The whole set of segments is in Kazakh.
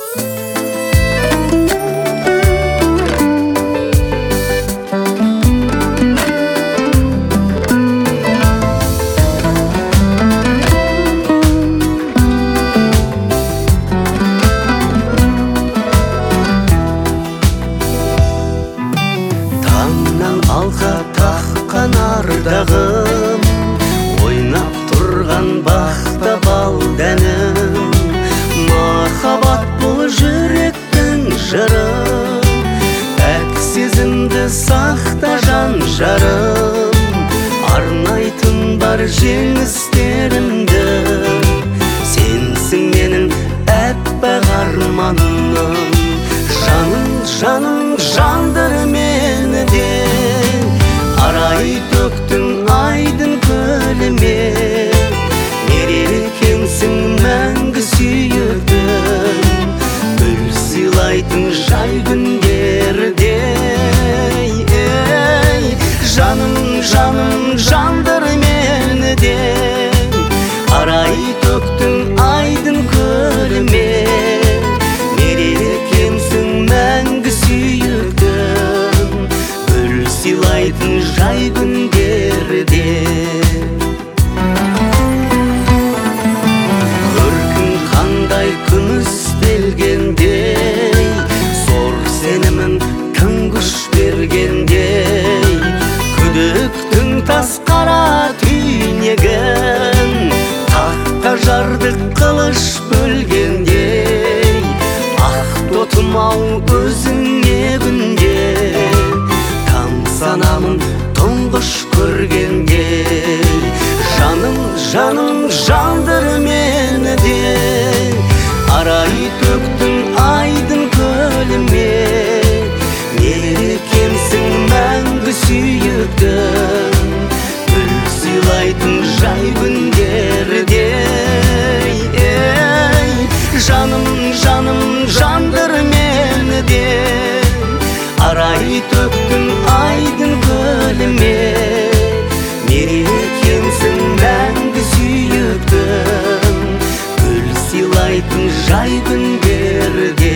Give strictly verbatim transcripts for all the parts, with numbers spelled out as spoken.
Алға таққан ардағым, ойнап тұрған бақта бал дәнім. Махаббат бұл жүректің жыры, пәк сезімді сақта жан жарым. Арнайтын бар жеңістерімді, сенсің менің әппақ арманым. Жаным, жаным, жандыр мені де, арай төктің айдын көліме. Мерекемсің мәңгі сүйіктім, гүл сыйлайтын жай күндерде. Ей, жаным, жаным, жандыр мені де, арай төктің айдын көліме. Мерекемсің мәңгі сүйіктім, гүл сыйлайтын жай күндерде. Көркің қандай күмістелгендей, зор сенімін тың күш бергендей. Күдіктің тас қара түйнегін таққа жардық қылыш бөлгендей. Ақ тотым-ау өзіңе күнде, санамын тұңғыш көргенге. Жаным, жаным, жандыр мені де, арай төктің айдын көліме. Мерекемсің мәңгі сүйіктім, гүл сыйлайтын жай күндерде. Ей, жаным, жаным, жандыр мені де, арай төктің айдын көліме. Мерекемсің мәңгі сүйіктім, гүл сыйлайтын жай күндерде.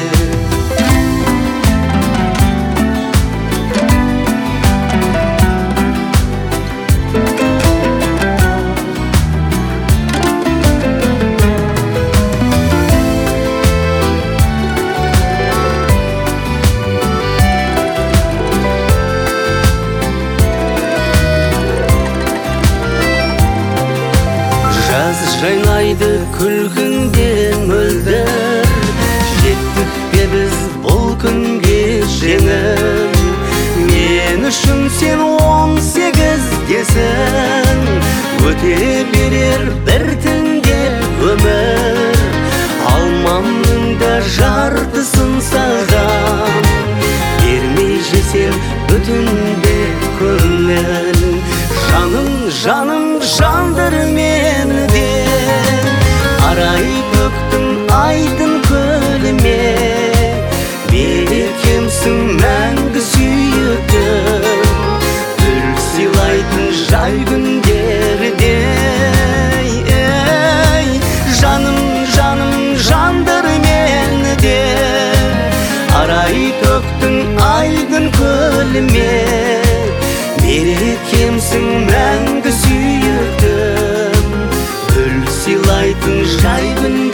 Жайнайды күлкіңде мөлдір, жеттік бе біз бұл күнге жеңім. Мен үшін сен он сегіздесің, өте берер бір түнде өмір. Алмамның да жартысын саған, бермей жесем бүтінде көңіл. Жаным, жаным, жандыр мені де, арай төктің айдын көліме. Мерекемсің мәңгі сүйіктім, гүл сыйлайтын жай күндерде. Ей, жаным, жаным, жандыр мені де, арай төктің айдын көліме. Мерекемсің мәңгі сүйіктім, гүл сыйлайтын жай күндерде.